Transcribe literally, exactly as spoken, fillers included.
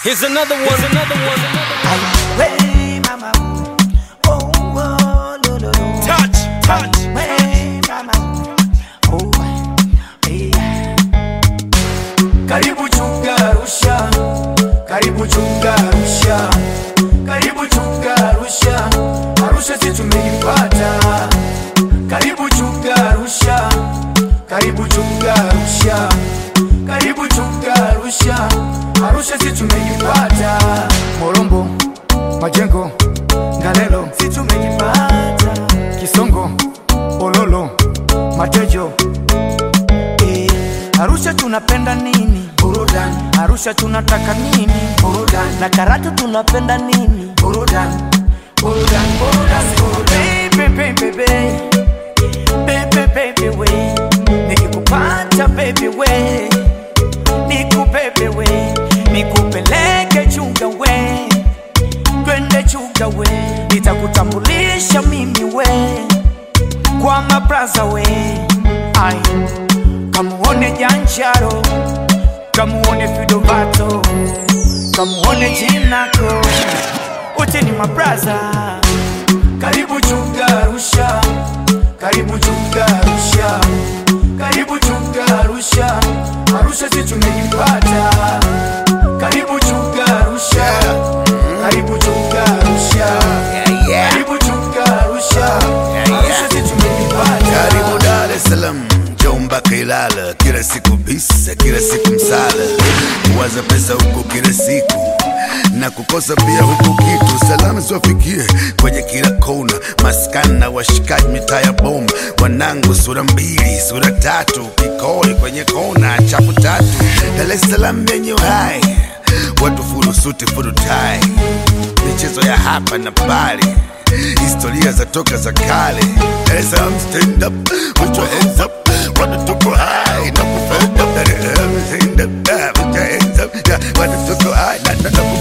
Here's another one, Here's another one, another one. Hey, mama. Oh, oh, lo, lo, lo. Touch, touch. Hey, mama. Oh, hey. Karibu chunga Arusha, karibu chunga Arusha, karibu chunga Arusha, Arusha si tumeipata. Karibu chunga Arusha, karibu chunga Arusha, karibu chunga Arusha, Arusha si tumeipata. Morombo, Majengo, Ngalelo si tumeipata. Kisongo, Ololo, Matejo. Eh, Arusha tunapenda nini? Burudani. Arusha tunataka nini? Burudani. Na Karatu tunapenda nini? Burudani. Burudani, burudani, burudani. Baby, baby, baby. Baby, baby, we. Nikikupata baby we. Nikubebe we. Nikupeleke chunga we. Twende chunga we. Nitakutambulisha mimi we. Kwa mabraza we. Ai. Kamuone Janjaro, kamuone Fidovato, kamuone Jinako, wote ni mabraza. Karibu chunga Arusha, karibu chunga Arusha, karibu chunga Arusha, Arusha si tumeipata. Karibu chunga Arusha, karibu chunga Arusha, karibu chunga Arusha, Arusha si tumeipata. Karibu Dar es Salaam, Jomba Kailala, kila siku bisa, kila siku msala. Kuwaza pesa huku kila siku na kukosa pia huku kitu. Salama ziwafikie kwenye kila kona, maskani na washikaji mitaa ya bomba. Wanangu sura mbili, sura tatu, Kikoi kwenye kona, chapu tatu. Dar es Salaam yenye uhai, watu furu suti furu tai, michezo ya hapa na pale, historia za toka za kale. Dar es Salaam stand up, put your hands up, watu tuko high, na kufenda. Dar es Salaam stand up, put your hands up, watu tuko high, na na na